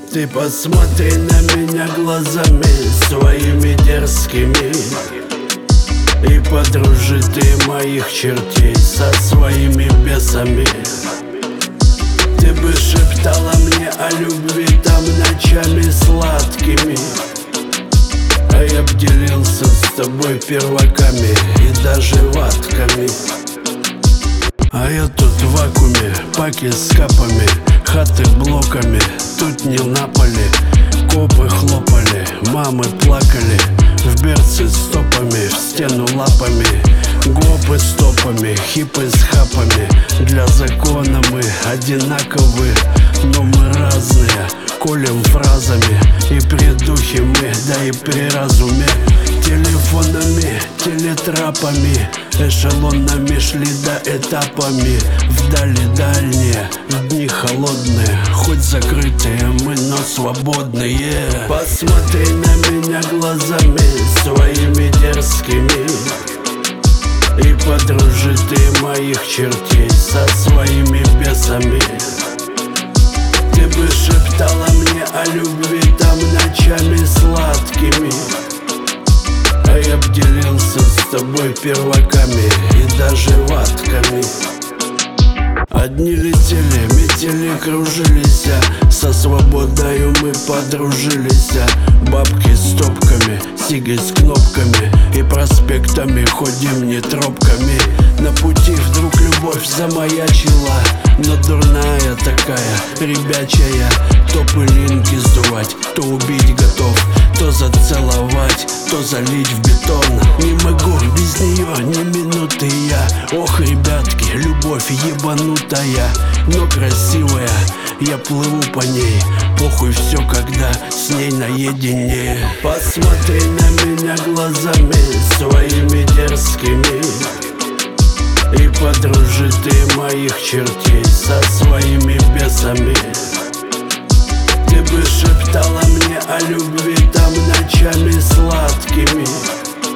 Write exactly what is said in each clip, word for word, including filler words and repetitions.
Ты посмотри на меня глазами своими дерзкими и подружи ты моих чертей со своими бесами. Ты бы шептала мне о любви там ночами сладкими, а я б делился с тобой перваками и даже ватками. А я тут в вакууме, паки с капами, хаты блоками, тут не на поле. Копы хлопали, мамы плакали, в берцы стопами, в стену лапами. Гопы стопами, хипы с хапами, для закона мы одинаковы, но мы разные, колем фразами. И при духе мы, да и при разуме, телефонами, телетрапами, эшелонами шли до этапами. Вдали дальние, в дни холодные, хоть закрытые мы, но свободные. Посмотри на меня глазами своими дерзкими и подружи ты моих чертей со своими бесами. Ты бы шептала мне о любви там ночами сладкими, а я б делился с тобой перваками и даже ватками. Одни летели, метели, кружились, со свободою мы подружились. Бабки с топками, сиги с кнопками и проспектами ходим не тропками. На пути вдруг любовь замаячила, но дурная такая, ребячая. То пылинки сдувать, то убить готов, то зацеловать, то залить в бетон. Не могу без нее ни минуты я. Ох, ребятки, любовь ебанутая, но красивая. Я плыву по ней, похуй все, когда с ней наедине. Посмотри на меня глазами своими дерзкими и подружи ты моих чертей со своими бесами. Ты бы шептала мне о любви там ночами сладкими,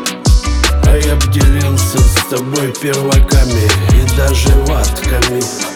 а я б делился с тобой перваками и даже ватками.